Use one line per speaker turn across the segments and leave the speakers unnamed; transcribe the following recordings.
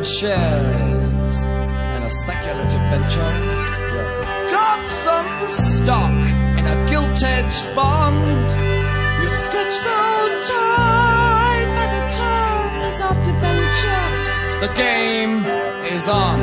and shares in a speculative venture. You got some stock in a gilt-edged bond. You stretched out time by the terms of debenture. The game is on.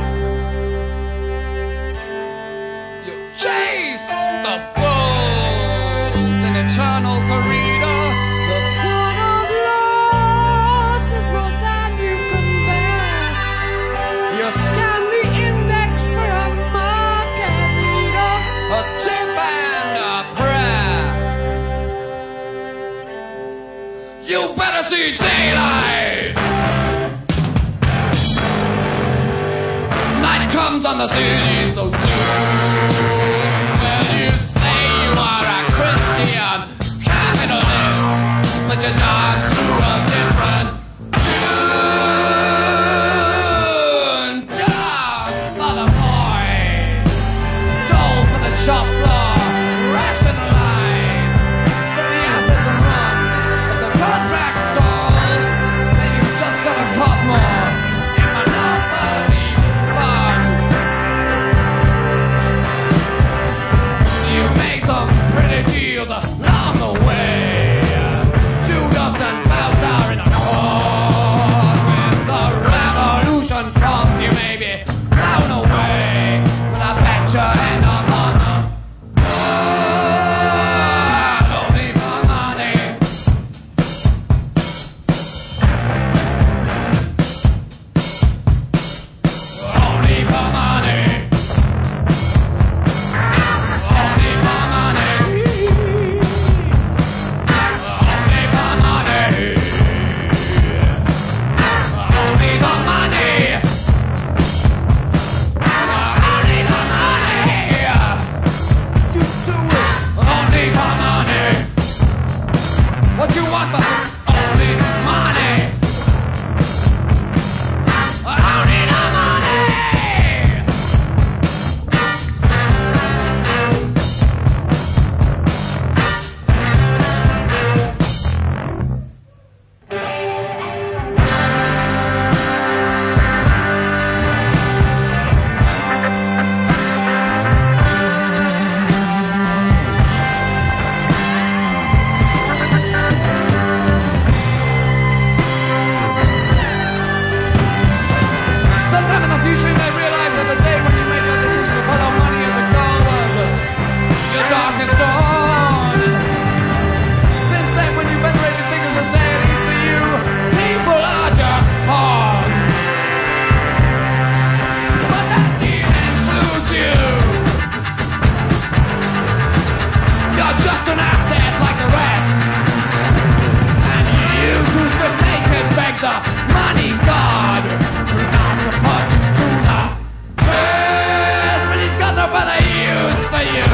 You chase the bulls in eternal corrida. The thought of loss is more than you can bear. You scan the index for a market leader, a tip and a prayer. You better see daylight. Night comes on the city so soon. When you say you are a Christian capitalist, but you're not through a different tune. Just for the boys, toll for the shop floor, rationalize the assets and run. If the contract stalls, then you just gotta pop more in Monopoly fun. You make some pretty deals along the way. Judas and Bowser in a court. When the revolution comes, you may be blown away. But I bet you end up on the floor. Only for money. Only for money. Only for money. Only for money. Only the money. Only the money. You do it. Only for money. What you want for only money. Only the money. Sometime in the future you may realize that the day when you make your decision to put our money in the gold, your darkest dawn. Since then, when you venerate the figures of deities for you, people are just pawns. But that includes you. You're just an asset like the rest. And you who stood naked beg the money god. Not to put to the test, but he's got no further use for you.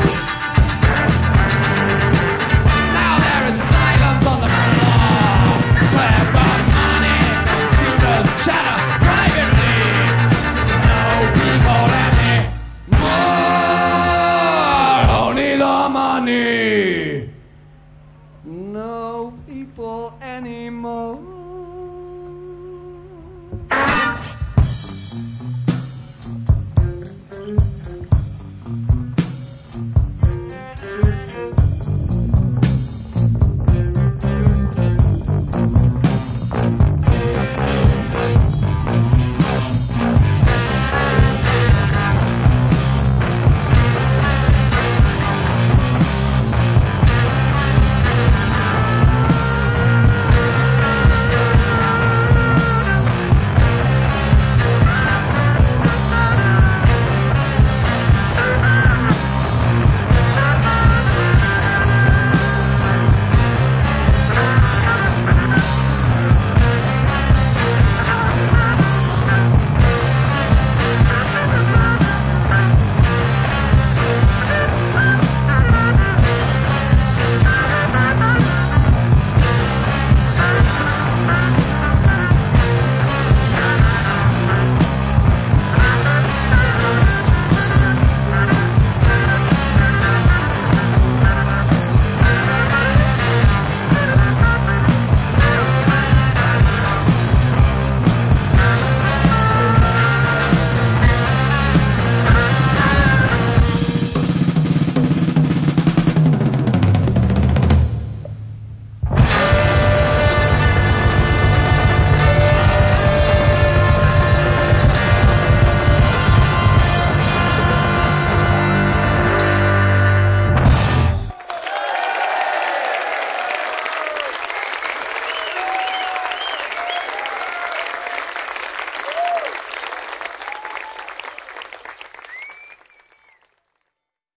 Now there is silence on the floor. Where the money computers chatter privately. No people anymore. Only the money. No people anymore.